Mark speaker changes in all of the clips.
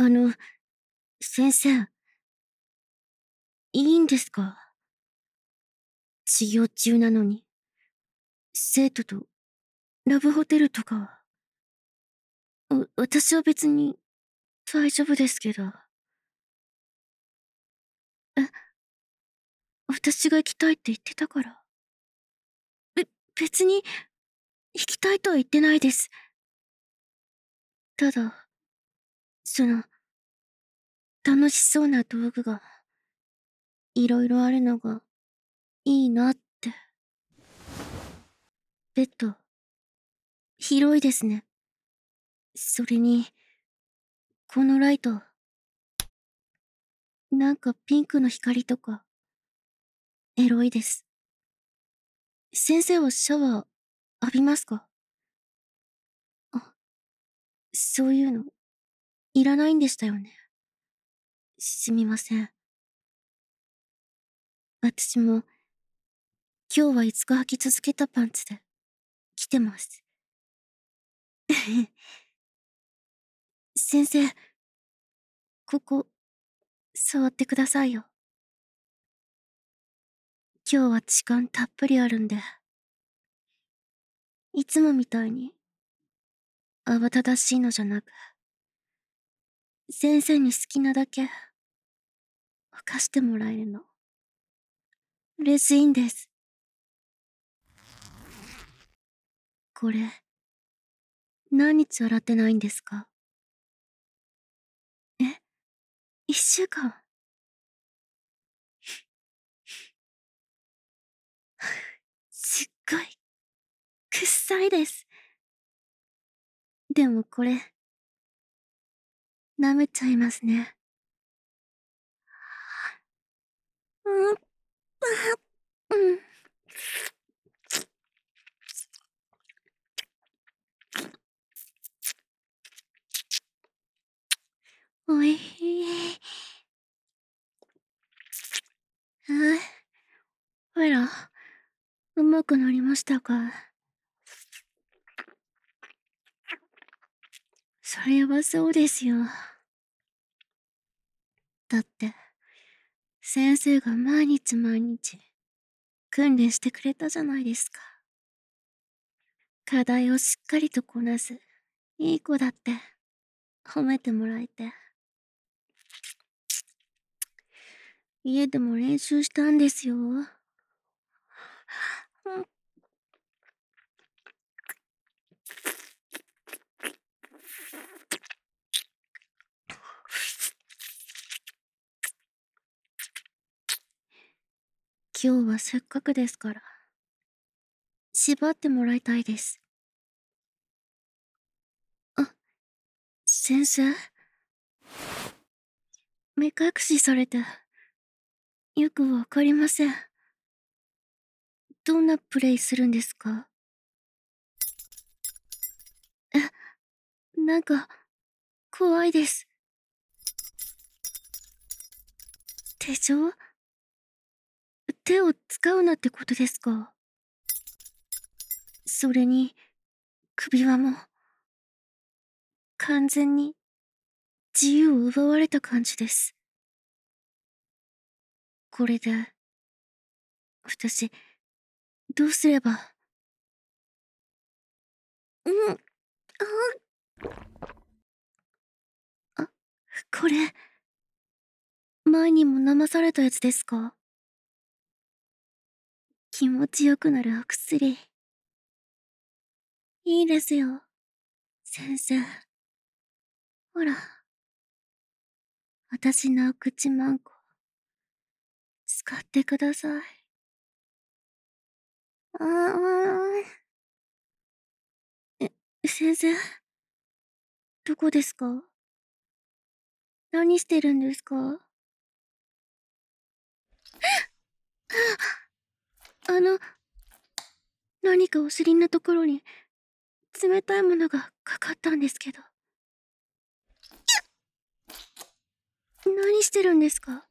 Speaker 1: あの、先生、いいんですか？治療中なのに、生徒とラブホテルとかは。私は別に大丈夫ですけど。え、私が行きたいって言ってたから。べ、別に行きたいとは言ってないです。ただ、その、楽しそうな道具が、いろいろあるのが、いいなって。ベッド、広いですね。それに、このライト、なんかピンクの光とか、エロいです。先生はシャワー浴びますか？あ、そういうの、いらないんでしたよね。すみません。私も、今日はいつか履き続けたパンツで、来てます。先生、ここ、触ってくださいよ。今日は時間たっぷりあるんで、いつもみたいに、慌ただしいのじゃなく、先生に好きなだけ、犯してもらえるの。嬉しいんです。これ、何日洗ってないんですか？え、1週間。すっごい、臭いです。でもこれ、舐めちゃいますね。うん、うん。おいしい。ほら、うまくなりましたか？それはそうですよ。だって、先生が毎日毎日、訓練してくれたじゃないですか。課題をしっかりとこなす、いい子だって、褒めてもらえて。家でも練習したんですよ。今日はせっかくですから、縛ってもらいたいです。あ、先生、目隠しされて、よくわかりません。どんなプレイするんですか？なんか、怖いです。手錠？手を使うなってことですか？それに、首輪も、完全に、自由を奪われた感じです。これで、私、どうすれば。うん、あ、これ、前にも飲まされたやつですか？気持ちよくなるお薬。いいですよ、先生。ほら、私のお口マンコ、使ってください。ああ、先生、どこですか？何してるんですか？あの、何かお尻のところに冷たいものがかかったんですけど。何してるんですか？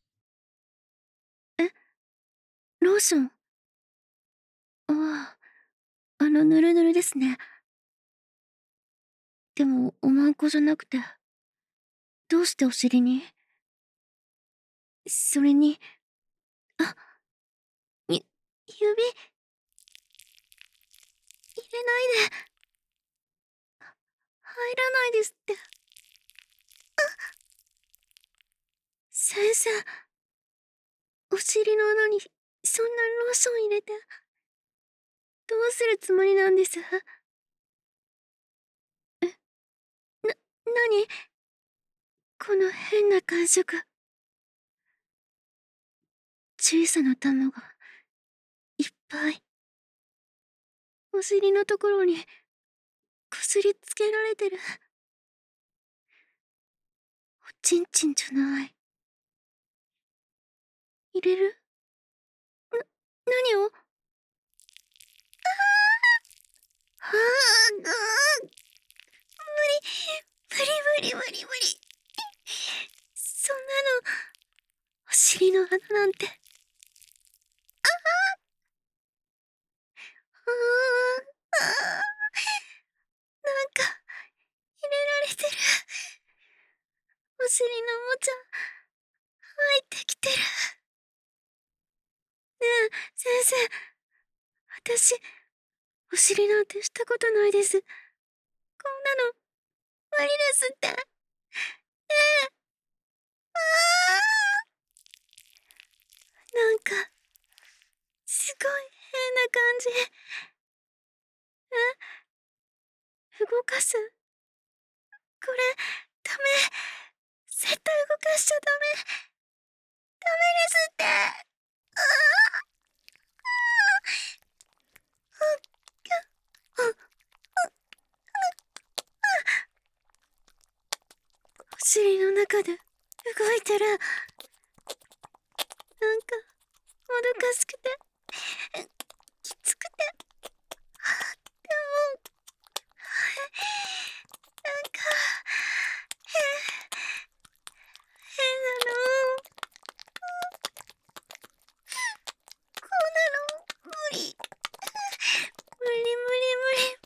Speaker 1: え、ローション？ああ、ぬるぬるですね。でも、おまんこじゃなくて。 どうしてお尻に。それに、あ、指、入れないで。入らないですって。先生、お尻の穴にそんなローション入れて、どうするつもりなんです？なにこの変な感触。小さな玉がいっぱい。お尻のところにこすりつけられてる。おちんちんじゃない。入れる？何を？はぁ、ぐー。無理無理。そんなの、お尻の穴なんて。なんか、入れられてる。お尻のおもちゃ、入ってきてる。ねえ、先生。私、お尻なんてしたことないです。こんなの、無理ですって。ねえ。なんか、すごい変な感じ。動かす？これ、ダメ。絶対動かしちゃダメ。ダメですって。お尻の中で動いてる。なんか、もどかしくて、きつくて。でも、なんか、変なの。こんなの、無理。無理。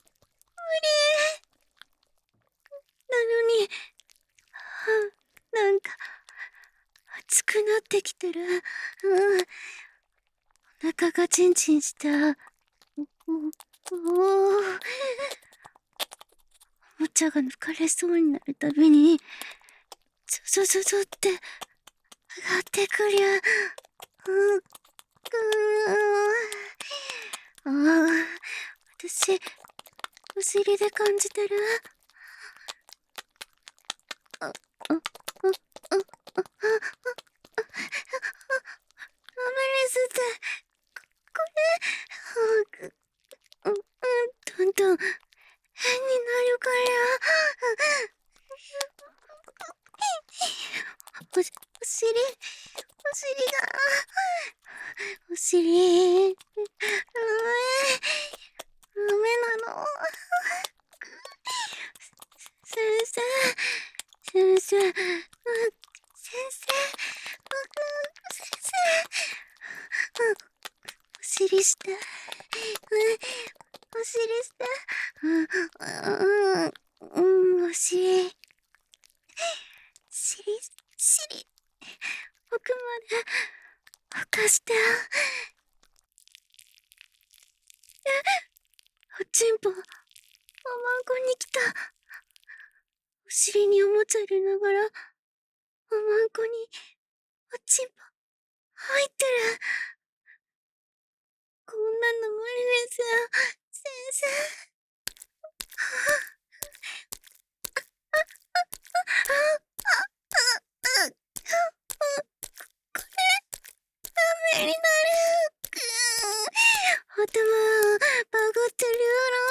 Speaker 1: なのに、なんか、熱くなってきてる。お腹がチンチンした。おもちゃが抜かれそうになるたびに、ゾって上がってくりゃ。私、お尻で感じてる。ダメですって。これ、どんどん変になるから。お尻、が、お尻、ダメなの。先生、先生、先生、お尻して、お尻して、お尻、奥まで、沸かして。おちんぽ、おまんこに来た。お尻におもちゃ入れながら、おまんこに、おちんぽ、入ってる。こんなの無理ですよ、先生。ダメになる。頭、バグってる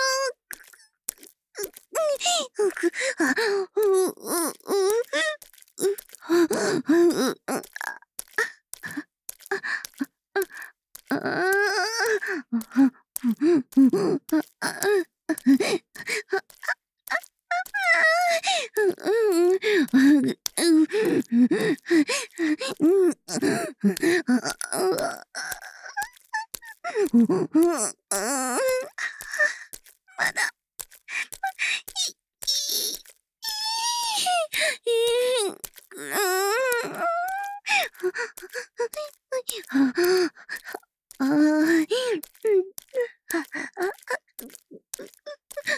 Speaker 1: まだ。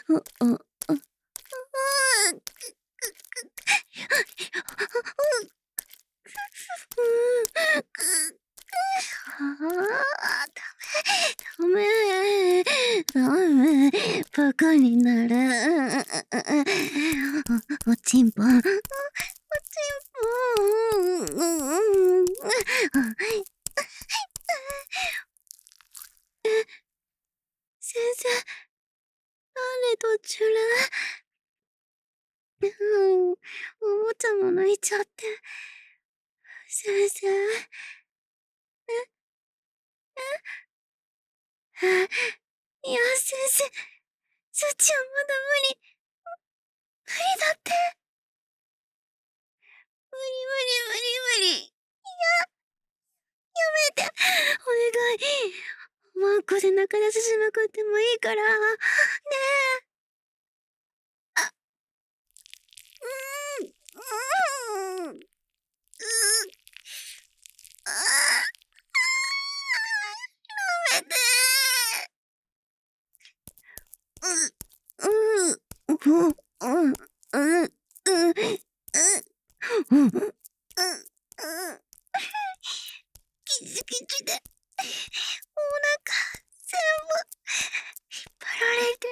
Speaker 1: ダメ、ダメ、バカになる。おちんぽん、おちんぽん。先生、なんで途中で、おもちゃも抜いちゃって。先生、いや、先生、そっちはまだ無理だって。無理。やめて。お願い。マンコで中出ししまくってもいいから。ねえ。やめて。ギチギチで、お腹、全部、引っ張られて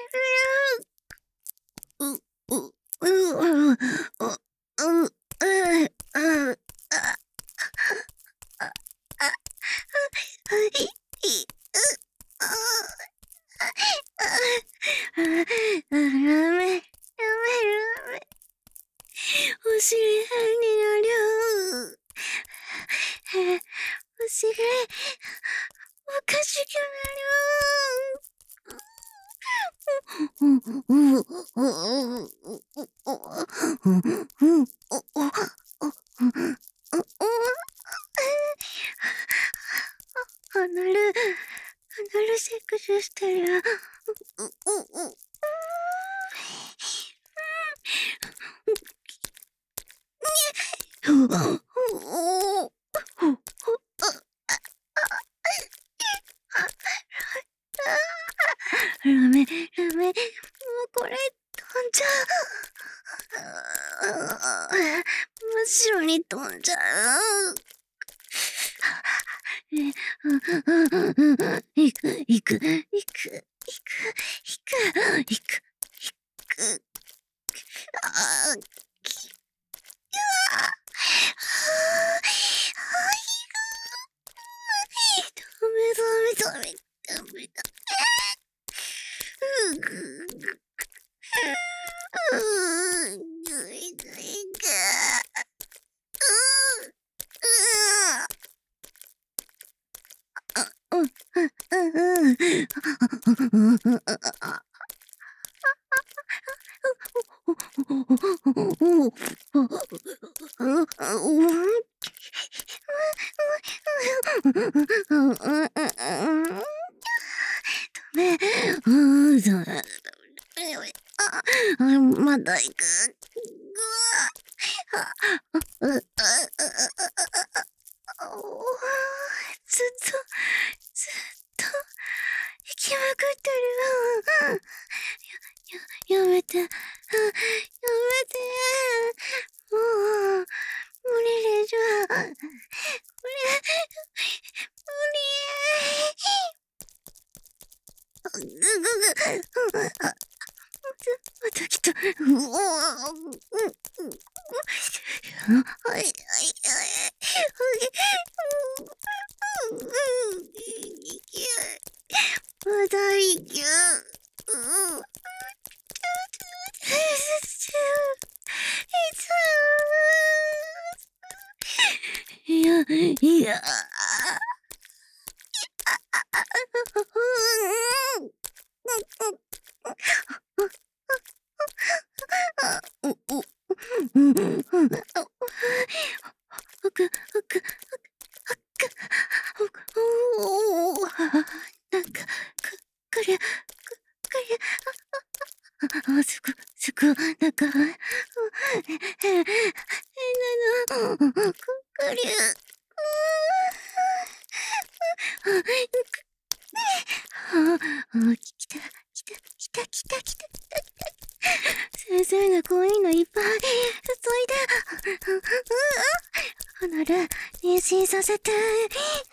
Speaker 1: る。ダメ。お尻変になる。お尻、おかしくなる。アナルセックスしてる。ダメ、もうこれ、飛んじゃう。真っ白に飛んじゃう。行く。あーダメだ。まだ行く。ずっと、行きまくってる。やめて。もう、無理でしょ。また来た。まだ行く。いや。なんか、くりゃ、すく、なんか、変なの、くりゃ、来た。 せて、